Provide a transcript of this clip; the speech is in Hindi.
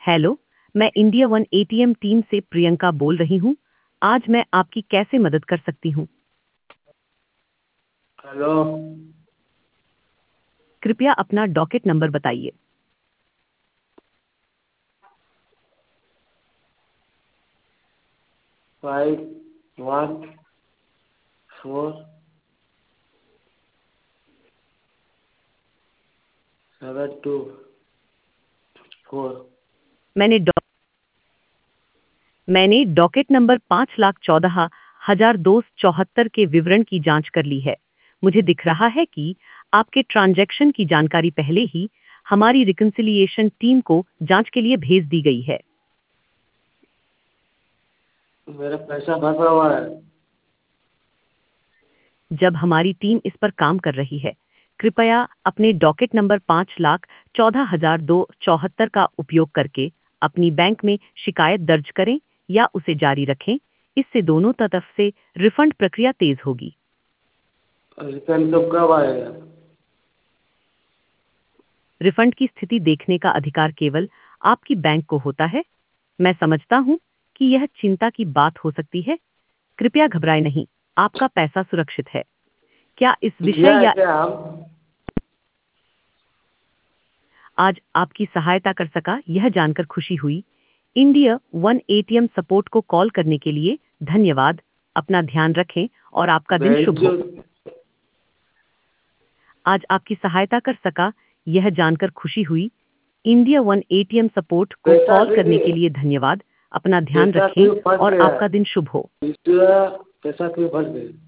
हेलो, मैं इंडिया वन एटीएम टीम से प्रियंका बोल रही हूँ। आज मैं आपकी कैसे मदद कर सकती हूँ? हेलो। कृपया अपना डॉकेट नंबर बताइए। 514724। मैंने डॉ मैंने डॉकेट नंबर 5,14,274 के विवरण की जांच कर ली है। मुझे दिख रहा है कि आपके ट्रांजैक्शन की जानकारी पहले ही हमारी रिकंसिलिएशन टीम को जांच के लिए भेज दी गई है। मेरा पैसा फंसा हुआ है। जब हमारी टीम इस पर काम कर रही है, कृपया अपने डॉकेट नंबर 5,14,274 का उपयोग करके अपनी बैंक में शिकायत दर्ज करें या उसे जारी रखें। इससे दोनों तरफ से रिफंड प्रक्रिया तेज होगी। रिफंड तो कब आएगा? रिफंड की स्थिति देखने का अधिकार केवल आपकी बैंक को होता है। मैं समझता हूँ कि यह चिंता की बात हो सकती है। कृपया घबराएं नहीं, आपका पैसा सुरक्षित है। क्या इस दिया विषय है या क्या हम? आज आपकी सहायता कर सका यह जानकर खुशी हुई। इंडिया वन एटीएम सपोर्ट को कॉल करने के लिए धन्यवाद। अपना ध्यान रखें और आपका दिन भेज शुभ जो। हो। आज आपकी सहायता कर सका यह जानकर खुशी हुई। इंडिया वन एटीएम सपोर्ट को पैसा कॉल करने के क्यों लिए धन्यवाद। अपना ध्यान पैसा रखें क्यों फंस और गया? आपका दिन शुभ हो। इसका पैसा क्यों फंस गया?